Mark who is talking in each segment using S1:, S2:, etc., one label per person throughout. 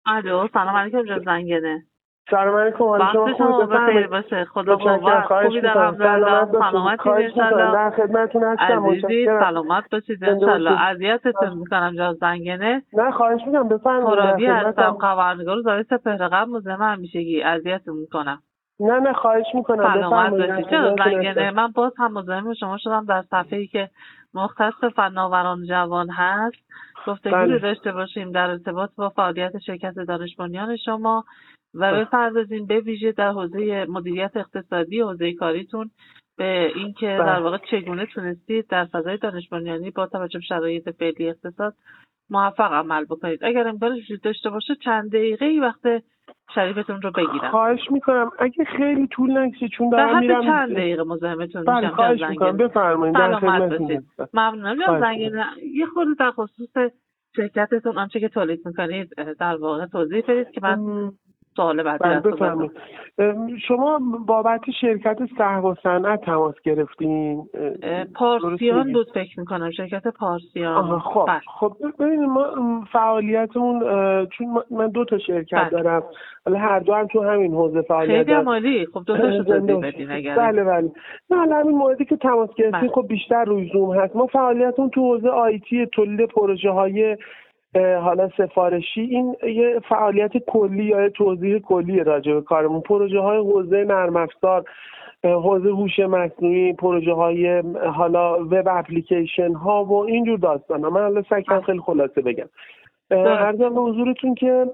S1: الو، سلام علیکم جناب زنگنه.
S2: سلام علیکم. حال شما خوبه؟
S1: بخیر باشه. خدا قوت. خوبی در
S2: سلامت
S1: باشید ان شاءالله.
S2: در خدمتتون هستم.
S1: متشکرم. سلامت باشید ان شاءالله. اذیتتون میکنم جناب زنگنه.
S2: نه خواهش میکنم بفرمایید.
S1: خرابی هستم، خبرنگار روزهای سپهر قبل مزاحم همیشگی اذیتتون میکنم.
S2: نه خواهش میکنم
S1: بفرمایید. جناب زنگنه، من باز هم مزاحم شما شدم در صفحه‌ای که مختص فناوران جوان هست. گفتگوی داشته باشیم در ارتباط با فعالیت شرکت دانش بنیان شما و بپردازیم به ویژه در حوزه مدیریت اقتصادی حوزه کاریتون به اینکه در واقع چگونه تونستید در فضای دانش بنیانی با توجه به شرایط فعلی اقتصاد موفق عمل بکنید. اگر امکانش وجود داشته باشه چند دقیقه‌ای وقت شریفتون رو بگیرم.
S2: خواهش میکنم اگه خیلی طول نکشه چون دارم میرم.
S1: چند دقیقه مزاحمتون میشم.
S2: خواهش میکنم بفرمایید.
S1: سلامت باشید. ممنونم. جناب زنگنه، یه خورده در خصوص شرکتتون آنچه که تولید میکنید در واقع توضیح بدید که من سوال بعدی از
S2: بفرمایید. شما بابت شرکت سهو و صنعت تماس گرفتین؟
S1: پارسیان بود فکر میکنم، شرکت پارسیان.
S2: خب ببینید ما فعالیتمون چون من 2 تا شرکت دارم، حالا هر دو هم تو همین حوزه فعالیت
S1: دارم. خیلی عالی. خب 2 تاشو توضیح بدین اگر.
S2: بله نه حالا همین موردی که تماس گرفتین خب بیشتر روی زوم هست. ما فعالیتمون تو حوزه آیتی، تولید پروژه‌های حالا سفارشی، این یه فعالیت کلی یا توضیح کلی راجع به کارمون. پروژه های حوزه نرم افزار، حوزه هوش مصنوعی، پروژه های حالا وب اپلیکیشن ها و اینجور داستانا. من حالا سعی کنم خیلی خلاصه بگم. عرضم به حضورتون که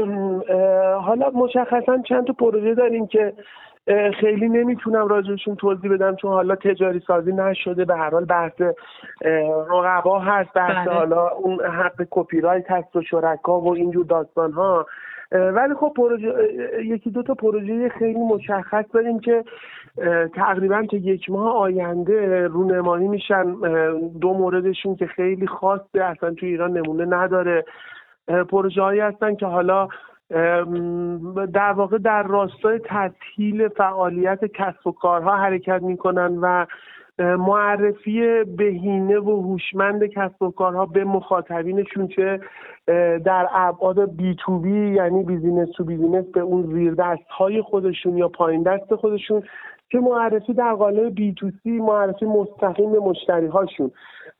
S2: حالا مشخصا چند تا پروژه داریم که خیلی نمیتونم راجعشون توضیح بدم چون حالا تجاری سازی نشده. به هر حال بحث رقبا هست، بحث حالا اون حق کپی رایت هست و شرکا و اینجور داستان ها. ولی خب یکی 2 تا پروژه خیلی مشخص داریم که تقریبا تا 1 ماه آینده رونمایی میشن. 2 موردشون که خیلی خاصه، اصلا تو ایران نمونه نداره. پروژه هایی هستن که حالا در واقع در راستای تسهیل فعالیت کسب و کارها حرکت میکنن و معرفی بهینه و هوشمند کسب و کارها به مخاطبینشون، چه در ابعاد بی تو بی یعنی بیزینس تو بیزینس به اون زیر دست های خودشون یا پایین دست خودشون، که معرفی در قالب بی تو سی، معرفی مستقیم به مشتری هاشون.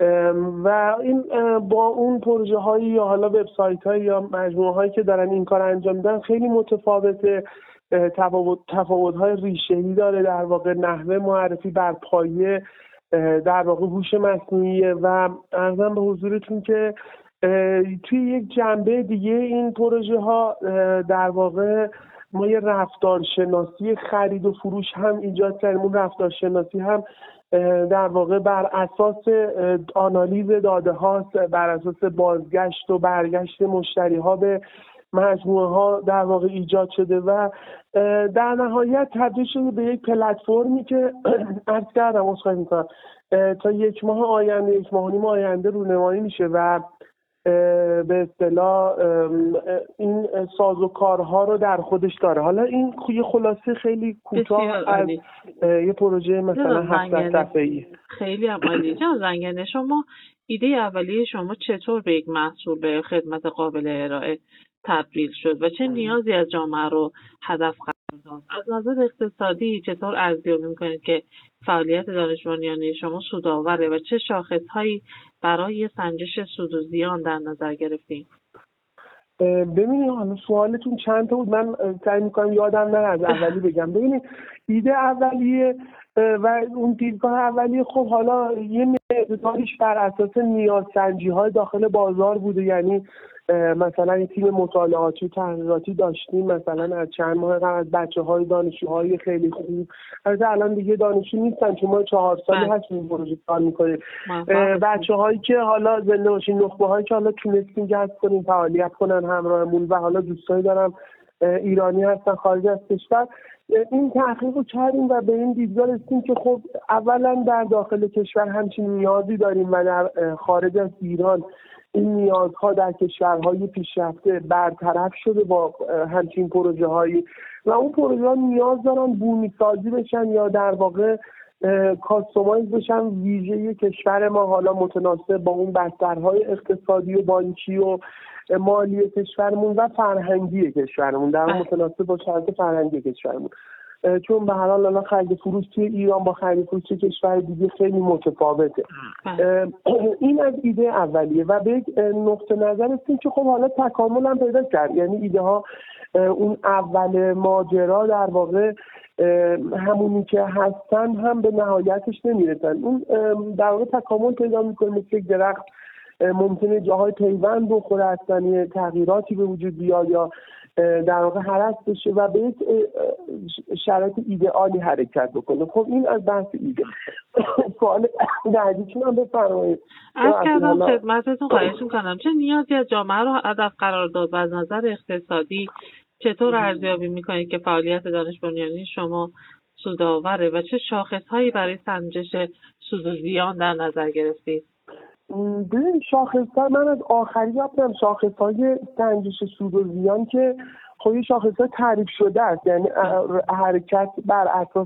S2: و این با اون پروژه هایی یا حالا وبسایت هایی یا مجموعه هایی که دارن این کار انجام میدن خیلی متفاوته. تفاوت های ریشه‌ای داره. در واقع نحوه معرفی بر پایه در واقع هوش مصنوعی. و عرضم به حضورتون که توی یک جنبه دیگه این پروژه ها در واقع ما یه رفتارشناسی خرید و فروش هم ایجاد کردیم. اون رفتارشناسی هم در واقع بر اساس آنالیز داده هاست، بر اساس بازگشت و برگشت مشتری ها به مجموعه ها در واقع ایجاد شده و در نهایت تبدیل شده به یک پلتفرمی که عرض کردم عذرخواهی میکنم تا 1 ماه آینده، 1 ماه و نیم آینده رونمایی میشه و به اصطلاح این سازوکارها رو در خودش داره. حالا این یه خلاصه خیلی کوتاه از یه پروژه مثلا 7 صفحه‌ای.
S1: خیلی عالی. جناب زنگنه، شما ایده اولیه شما چطور به یک محصول به خدمت قابل ارائه تبدیل شد و چه نیازی از جامعه رو هدف قرار داد؟ از نظر اقتصادی چطور ارزیابی می‌کنید که فعالیت دانش بنیانی شما سودآوره و چه شاخصهایی برای سنجش سود و زیان در نظر گرفتین؟
S2: ببینید حالا سوالتون چند تا بود، من سعی می‌کنم یادم نره از اولی بگم. ببینید ایده اولیه و اون دیدگاه اولیه خب حالا یه مقداریش بر اساس نیازسنجی‌های داخل بازار بوده. یعنی مثلا یه تیم مطالعاتی و تحقیقاتی داشتیم مثلا از چند ماه قبل از بچه‌های دانشجوهای خیلی خوب. الان دیگه دانشجو نیستن چون ما 4 سالی هست این پروژه کار می‌کنیم. بچه‌هایی که حالا زنده باشین، نخبه‌هایی که حالا تونستیم جذب کنیم فعالیت کنن همراهمون و حالا دوستایی دارم ایرانی هستن خارج از کشور. این تحقیق رو کردیم و به این دیدگاه رسیدیم که خب اولا در داخل کشور همچین نیازی داریم و در خارج از ایران این نیازها در کشورهای پیشرفته برطرف شده با همچین پروژه هایی و اون پروژه ها نیاز دارن بومی سازی بشن یا در واقع کاستومایز بشن ویژه کشور ما، حالا متناسب با اون بسترهای اقتصادی و بانکی و مالی کشورمون و فرهنگی کشورمون، در متناسب با شرایط فرهنگی کشورمون. چون به هر حال الان خرید فروش توی ایران با خرید فروش توی کشور دیگه خیلی متفاوته. این از ایده اولیه و به یک نقطه نظر هستیم که خب حالا تکامل هم پیدا کرد، یعنی ایده ها اون اول ماجرا در واقع همونی که هستن هم به نهایتش نمیرسن، اون در واقع تکامل پیدا میکنه، مثل یک درخت ممکنه جاهای پیوند بخوره، اصلا تغییراتی به وجود بیاد یا در واقع هرس بشه و به یک شرایط ایدئالی حرکت بکنه. خب این از بحث ایده. سوال بعدیتون هم بفرمایید.
S1: از کردم خدمتتون خواهش میکنم چه نیازی از جامعه رو هدف قرار داد و از نظر اقتصادی چطور ارزیابی میکنید که فعالیت دانش بنیانی شما سودآوره و چه شاخصهایی برای سنجش سود و زیان در نظر گرفتید؟
S2: ببین شاخص‌ها، من از آخری یادم شاخص‌های سنجش سود و زیان که خب این شاخص‌ها تعریف شده است، یعنی حرکت بر اساس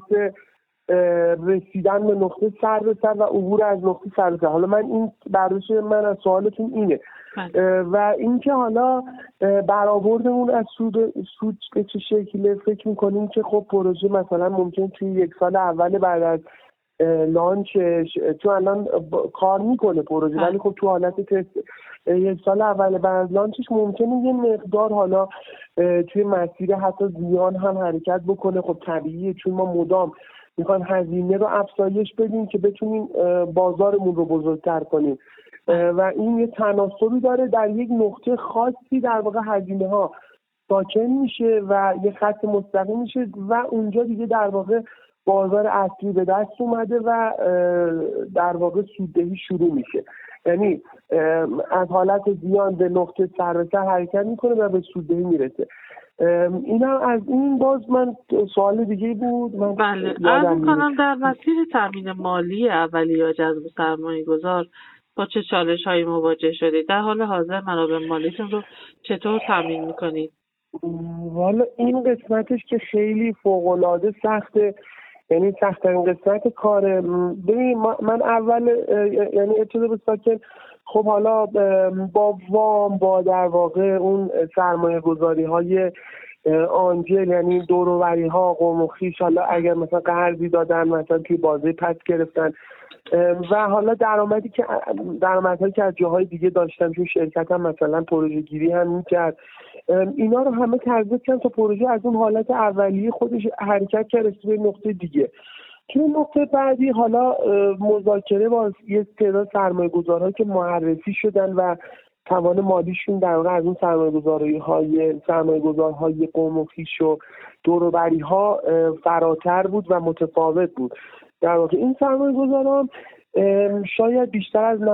S2: رسیدن به نقطه سر به سر و عبور از نقطه سر به سر. حالا من این برداشت من از سوالتون اینه و اینکه حالا برآوردمون از سود به چه شکله، فکر می‌کنیم که خب پروژه مثلا ممکن توی یک سال اول بعد از لانچش، تو الان کار میکنه پروژه ولی خب تو حالت تست یک سال اول بعد از لانچش ممکنه یه مقدار حالا توی مسیر حتی زیان هم حرکت بکنه. خب طبیعیه، چون ما مدام میخوایم هزینه رو افزایش بدیم که بتونیم بازارمون رو بزرگتر کنیم و این یه تناسبی داره، در یک نقطه خاصی در واقع هزینه ها ساکن میشه و یه خط مستقیم میشه و اونجا دیگه در واقع بازار اصلی به دست اومده و در واقع سوددهی شروع میشه، یعنی از حالت زیان به نقطه سر به سر حرکت میکنه و به سوددهی میرسه. اینا از این باز من سوال دیگه بود. من
S1: بله عرض میکنم در مسیر تامین مالی اولیه یا جذب سرمایه گذار با چه چالش هایی مواجه شدید؟ در حال حاضر منابع مالیتون رو چطور تامین میکنید؟
S2: والا این قسمتش که خیلی فوق‌العاده سخته، یعنی سخت‌ترین قسمت کاره. ببین من اول یعنی ابتدا به ساکن خب حالا با وام با در واقع اون سرمایه گذاری های آنجل، یعنی دوروبری ها قوم و خویش، حالا اگر مثلا قرضی دادن مثلا توی بازه پس گرفتن و حالا درآمدهایی که از جاهای دیگه داشتم چون شرکتم مثلا پروژه گیری هم میکرد، اینا رو همه تربیت کردم تا پروژه از اون حالت اولیه خودش حرکت کرد به نقطه دیگه. توی نقطه بعدی حالا مذاکره با یه تعداد سرمایه‌گذارها که معرفی شدن و توان مالیشون در واقع از اون سرمایه‌گذارهای قوم و خویش و دور و بری‌ها فراتر بود و متفاوت بود. در واقع این سرمایه‌گذاران شاید بیشتر از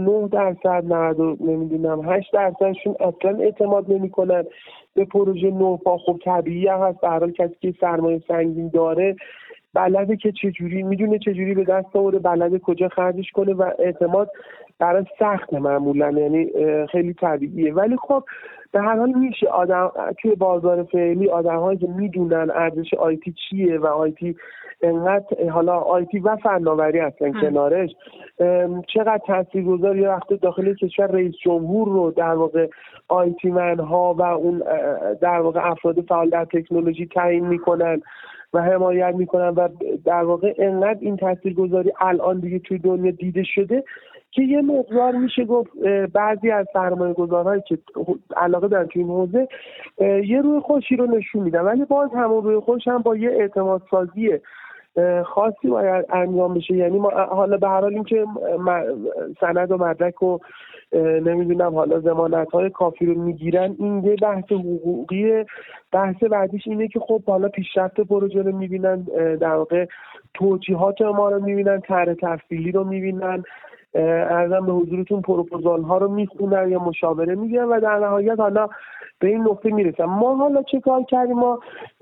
S2: 99% نمیدونم 8%شون اصلا اعتماد نمی‌کنن به پروژه نوپا. خب طبیعی هم هست، به هر حال کسی که سرمایه سنگین داره بلده که میدونه چجوری به دست آوره، بلده کجا خرجش کنه و اعتماد برای سخت معمولا، یعنی خیلی طبیعیه. ولی خب به هر حال میشه آدم توی بازار فعلی آدم‌هایی که میدونن ارزش آیتی چیه و آیتی انقدر حالا آیتی و فناوری هستن کنارش چقدر تاثیرگذار یه وقت داخل کشور رئیس جمهور رو در واقع آیتی منها و اون در واقع افراد فعال در تکنولوژی تعیین میکنن و حمایت میکنن و در واقع انقدر این تاثیرگذاری الان دیگه توی دنیا دیده شده که یه مقدار میشه گفت بعضی از سرمایه‌گذارهایی که علاقه دارن توی این حوزه یه روی خوشی رو نشون میدن، ولی باز همون روی خوش هم با یه اعتماد سازی خاصی باید انجام بشه. یعنی ما حالا به هر حال این که سند و مدرک و نمیدونم حالا ضمانت‌های کافی رو میگیرن، این یه بحث حقوقیه. بحث بعدیش اینه که خب حالا پیشرفت پروژه رو میبینن، در واقع توجیهات ما رو میبینن، طرح تفصیلی رو میبینن، ارزم به حضورتون پروپوزال ها رو میخونن یا مشاوره میگیرن و در نهایت حالا به این نقطه میرسن. ما حالا چه کار کردیم؟ ما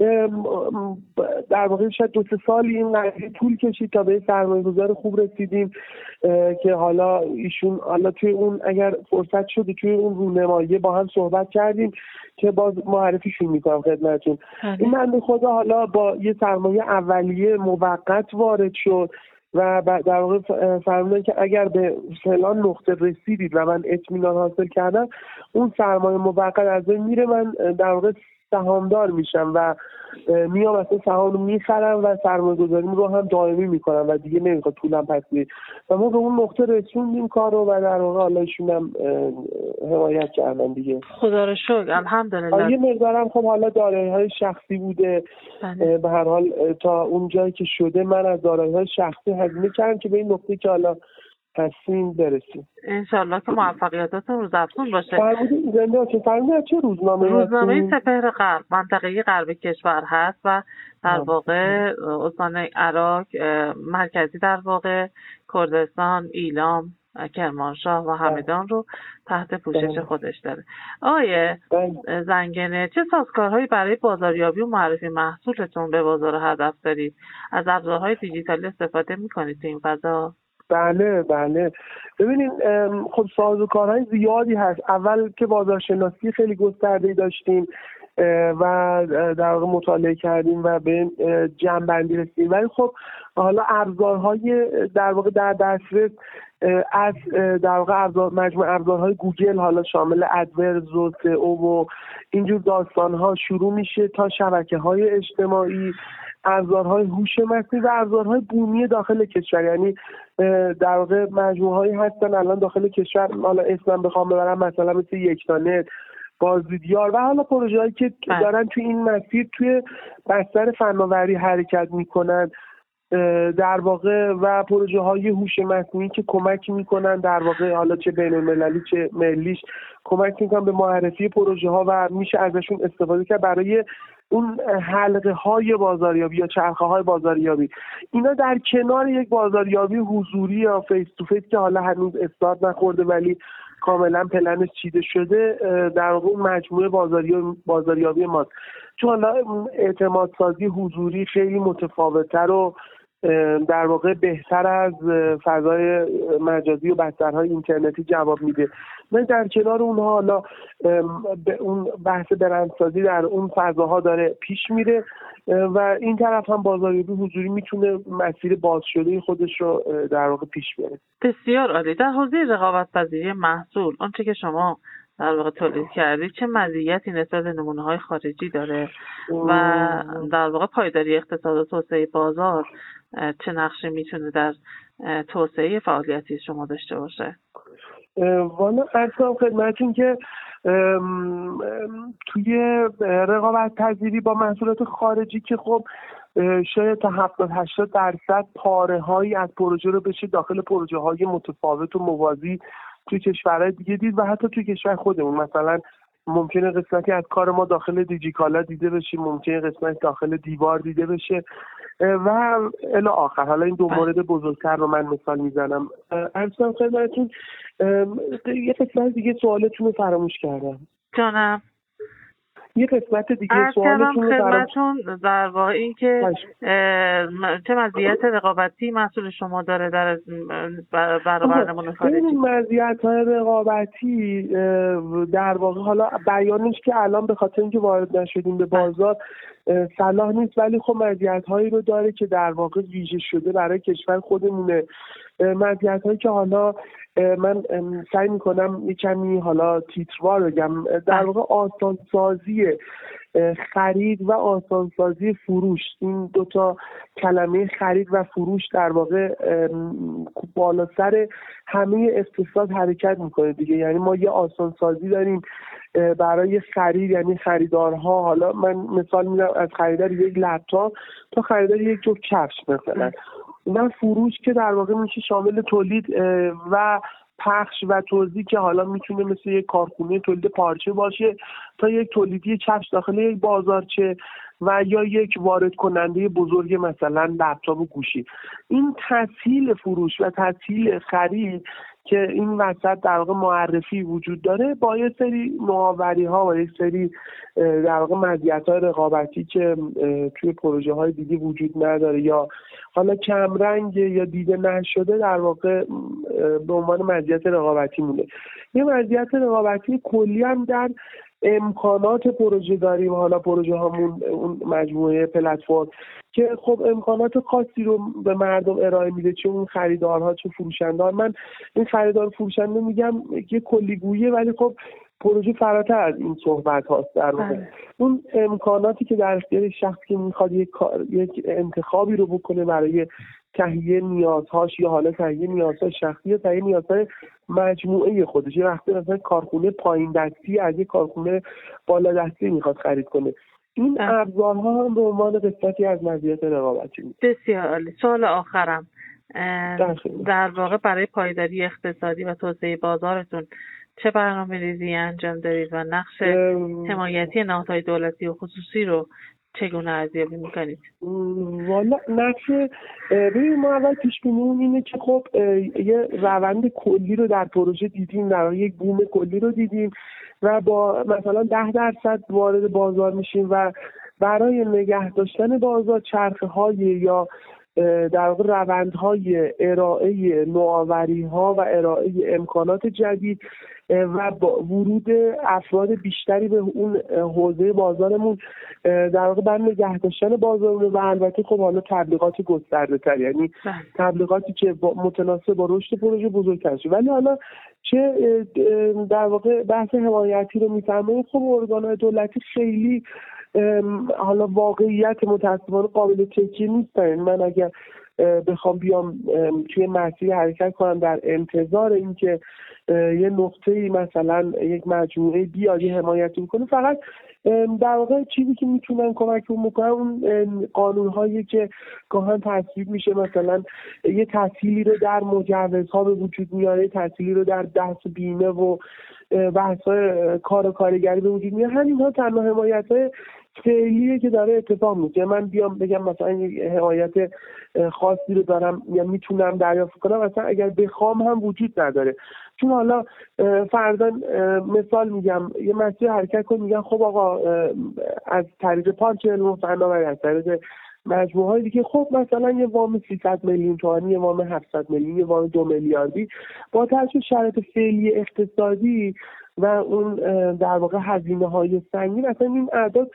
S2: در واقع شاید 2-3 سالی این قضیه طول کشید تا به سرمایه‌گذار خوب رسیدیم که حالا ایشون حالا توی اون اگر فرصت شده توی اون رونمایی با هم صحبت کردیم که باز معرفیشون میکنم خدمتتون. این بنده خدا حالا با یه سرمایه اولیه موقت وارد شد و در واقع فرمودن که اگر به فلان نقطه رسیدید و من اطمینان حاصل کردم اون سرمایه موقت از بین میره، من در واقع سهامدار میشم و میام اصلا سهام رو میخرم و سرمایه گذاریم رو هم دائمی میکنم و دیگه نمیخواد طولم پس بیه و ما به اون نقطه رسوندیم کار رو و در واقع حالا ایشون هم حمایت کردن دیگه.
S1: خدا رو شکر الحمدلله.
S2: یه مقدارم خب حالا دارایی‌های شخصی بوده. به هر حال تا اون جایی که شده من از دارایی‌های شخصی هزینه کردم که به این نقطه که حالا هستیم برسیم.
S1: انشالله که موفقیتاتون روزافزون باشه.
S2: فرمودید چه
S1: روزنامه سپهر غرب منطقه غرب کشور هست و در واقع استان عراق مرکزی در واقع کردستان، ایلام، کرمانشاه و همدان رو تحت پوشش خودش داره. آقای زنگنه، چه سازوکارهایی برای بازاریابی و معرفی محصولتون به بازار هدف دارید؟ از ابزارهای دیجیتالی استفاده می‌کنید تو این فضا؟
S2: بله ببینید خب سازوکارهای زیادی هست. اول که بازارشناسی خیلی گسترده‌ای داشتیم و در واقع مطالعه کردیم و به جمع‌بندی رسیدیم، ولی خب حالا ابزارهای در واقع در دسترس از در واقع مجموعه ابزارهای گوگل حالا شامل ادورز و سئو و اینجور داستان‌ها شروع میشه تا شبکه‌های اجتماعی، ابزارهای هوش مصنوعی و ابزارهای بومی داخل کشور. یعنی در واقع مجموعه‌هایی هستن الان داخل کشور، حالا اسمم بخوام ببرم مثلا مثل یکتانت، بازدیدیار و حالا پروژه‌هایی که دارن توی این مسیر توی بستر فناوری حرکت میکنن در واقع و پروژه‌های هوش مصنوعی که کمک میکنن در واقع حالا چه بین‌المللی چه ملیش کمک میکنن به معرفی پروژه‌ها و میشه ازشون استفاده کرد برای اون حلقه‌های بازاریابی یا چرخه‌های بازاریابی. اینا در کنار یک بازاریابی حضوری یا فیس تو فیس که حالا هنوز استارت نخورده ولی کاملا پلنش چیده شده، در واقع اون مجموعه بازاریابی ماست. چون حالا اعتماد سازی حضوری خیلی متفاوت‌تر و در واقع بهتر از فضای مجازی و بسترهای اینترنتی جواب میده. من در کنار اونها حالا اون بحث برندسازی در اون فضاها داره پیش میره و این طرف هم بازاریابی حضوری میتونه مسیر باز شده خودش رو در واقع پیش بره.
S1: بسیار عالی. در حوزه رقابت‌پذیری محصول آنچه که شما در واقع تولید کردید چه مزیتی نسبت به نمونه‌های خارجی داره و در واقع پایداری اقتصاد و توسعه بازار چه نقشی میتونه در توسعه فعالیتی شما داشته باشه؟
S2: والا اصلا خدمتون که توی رقابت پذیری با محصولات خارجی که خب شاید تا 70-80% پاره‌هایی از پروژه رو بشه داخل پروژه‌های متفاوت و موازی توی کشورهای دیگه دید و حتی توی کشور خودمون مثلا ممکنه قسمتی از کار ما داخل دیجیکالا دیده بشه، ممکنه قسمت داخل دیوار دیده بشه و الی آخر. حالا این دو مورد بزرگتر رو من مثال میزنم. اصلا خدمتتون یه قسمت دیگه سوالتون رو فراموش کردم.
S1: جانم.
S2: یه قسمت دیگه سوالتون رو
S1: خدمتتون در واقع این که چه مزیت رقابتی محصول شما داره در برابر نمونه خارجی؟
S2: این مزیت‌های رقابتی در واقع حالا بیانش که الان به خاطر اینکه وارد نشدیم به بازار صلاح نیست، ولی خب مزیت‌هایی رو داره که در واقع ویژه شده برای کشور خودمونه. مزیت‌هایی که حالا من سعی میکنم یه کمی حالا تیتروار بگم، در واقع آسانسازی خرید و آسانسازی فروش. این دوتا کلمه خرید و فروش در واقع بالا سر همه اقتصاد حرکت میکنه دیگه. یعنی ما یه آسانسازی داریم برای خرید، یعنی خریدارها، حالا من مثال میدم از خریدار یک لپتاپ تا خریدار یک جفت کفش مثلا، و فروش که در واقع میشه شامل تولید و پخش و توزیع که حالا میتونه مثل یک کارخونه تولید پارچه باشه تا یک تولیدی کفش داخل یک بازارچه و یا یک وارد کننده بزرگ مثلا لپتاپ و گوشی. این تسهیل فروش و تسهیل خرید که این وسط در واقع معرفی وجود داره با یه سری نوآوری‌ها و یک سری در واقع مزیت‌های رقابتی که توی پروژه‌های دیگه وجود نداره یا حالا کمرنگ یا دیده نشده در واقع به عنوان مزیت رقابتی مونه. یه مزیت رقابتی کلی هم در امکانات پروژه داریم. حالا پروژه هامون اون مجموعه پلتفرم که خب امکانات خاصی رو به مردم ارائه میده، چه اون خریدارها چه فروشنده. من این خریدار فروشنده میگم یه کلیگوییه، ولی خب پروژه فراتر از این صحبت هاست. در واقع اون امکاناتی که در اختیار شخصی که میخواد یک انتخابی رو بکنه برای تهیه نیازهاش یا حالا تهیه نیازهای شخصی یا تهیه نیازهای مجموعه خودش. یه وقتی مثلا کارخونه پایین دستی از یک کارخونه بالا دستی میخواد خرید کنه. این ابزارها هم به عنوان قسمتی از مزیت رقابتی میاد.
S1: بسیار عالی. سوال آخرم، در واقع برای پایداری اقتصادی و توسعه بازارتون چه برنامه‌ریزی انجام دارید و نقش حمایتی نهادهای دولتی و خصوصی رو چگونه ارزیابی میکنید؟
S2: والا نقش ببین ما اول پیش بینیمون اینه که خب یه روند کلی رو در پروژه دیدیم، در یک بوم کلی رو دیدیم و با مثلا 10% وارد بازار میشیم و برای نگه داشتن بازار چرخه‌های یا در واقع روندهای ارائه نوآوری‌ها و ارائه امکانات جدید و با ورود افراد بیشتری به اون حوزه بازارمون در واقع برای نگه داشتن بازارمون و البته خب حالا تبلیغات گسترده‌تر، یعنی تبلیغاتی که متناسب با رشد پروژه بزرگتر شه. ولی حالا چه در واقع بحث حمایتی رو می‌فرمایید، خب ارگان‌های دولتی خیلی حالا واقعیت متأسفانه قابل تکیه نیستن. من اگر بخوام بیام توی مسیر حرکت کنم در انتظار اینکه یه نقطه‌ای مثلا یک مجموعه بیاد یه حمایتی میکنه، فقط در واقع چیزی که میتونن کمک بکنن اون قانون‌هایی که گاهن تصویب میشه، مثلا یه تسهیلی رو در مجوزها به وجود میاره، تسهیلی رو در بحث بیمه و بحث‌های کار و کارگری به وجود میاره. همین‌ها تنها حمایت‌های فعلیه که داره اتفاق میفته. من بیام بگم مثلا یک حمایت خاصی رو دارم یا میتونم دریافت کنم، مثلا اگر بخوام هم وجود نداره. چون حالا فرضاً مثال میگم یه مسیر حرکت کن، میگن خب آقا از طریق پارک علم فناوری، از طریق مجموعه‌های دیگه، خب مثلا یه وام 300 میلیون تومانی، یه وام 700 میلیون، یه وام 2 میلیاردی با توجه شرایط فعلی اقتصادی و اون در واقع هزینه‌های سنگین، مثلا این اعداد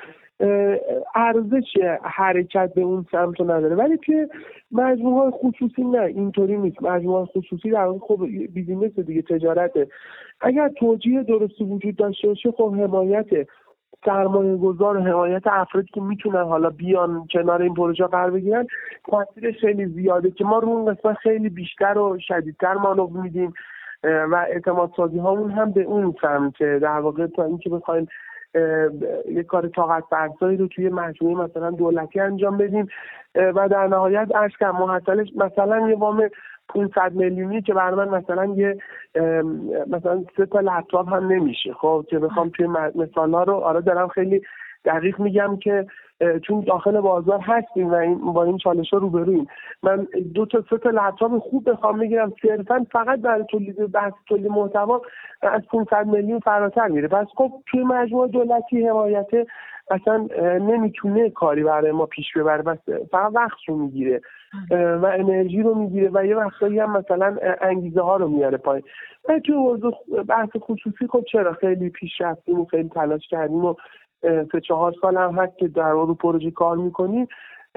S2: ارزش حرکت به اون سمت رو نداره. ولی که مجموعه‌های خصوصی نه، اینطوری نیست. مجموعه‌های خصوصی در واقع خب بیزینس دیگه، تجارته. اگر توجیه درستی وجود داشته باشه، خب حمایت سرمایه‌گذار و حمایت افرادی که میتونن حالا بیان کنار این پروژه قرار بگیرن تاثیرش خیلی زیاده که ما رو اون قسمت خیلی بیشتر و شدیدتر مانور میدیم و اعتماد سازی هامون هم به اون سمت در واقع تا اینکه بخوایم یه کار طاقت فرسایی رو توی مجموعه مثلا دولتی انجام بدیم و در نهایت اشکم محصلش مثلا یه وام 500 میلیونی که برای من مثلا یه مثلا 3 تا لپتاپ هم نمیشه. خب که بخوام توی مثالا رو آره دارم خیلی دقیق میگم که چون داخل بازار هستیم و با این چالش‌ها روبرویم. من 2 تا 3 تا لپتاپ خوب بخوام بگیرم صرفاً فقط برای تولید محتوا از 500 میلیون فراتر میره. پس خب توی مجموعه دولتی حمایت اصلا نمیتونه کاری برای ما پیش ببره، بس فقط وقت رو میگیره و انرژی رو میگیره و یه وقتایی هم مثلا انگیزه ها رو میاره پایین. و توی بحث خصوصی خب چرا خیلی پیش رفتیم و خیلی تلاش کردیم و 3-4 سال هم هست که در رو پروژه کار میکنیم،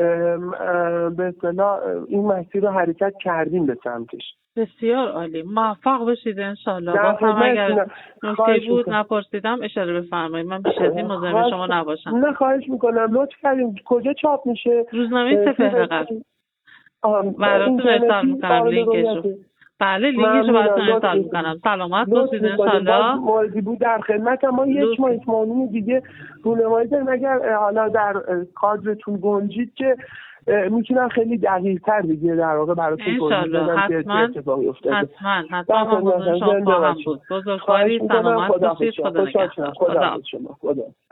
S2: به اصطلاح این مسیر رو حرکت کردیم به سمتش.
S1: بسیار عالی، موفق باشید انشالله. باز هم اگر نکته بود نپرسیدم اشاره بفرمایید، من بیش از این مزاحم شما نباشم.
S2: نه خواهش میکنم، لطف کردیم. کجا چاپ میشه؟
S1: روزنامه سپهر. براتون ارسال میکنم لینکشو. بله لینکشو براتون ارسال میکنم. سلامت باشید انشالله.
S2: موردی بود در خدمتم. ما یک ماه دیگه رونمایی داریم، اگر حالا در کادرتون گنجید که میتونم خیلی دقیق تر دیگه در واقع براتون توضیح بدم که اتفاقی افتاده.
S1: حتما شما خواهم بود. بزرگواری، سلامت باشید. خدا نگهدار.
S2: خدا شما. خدا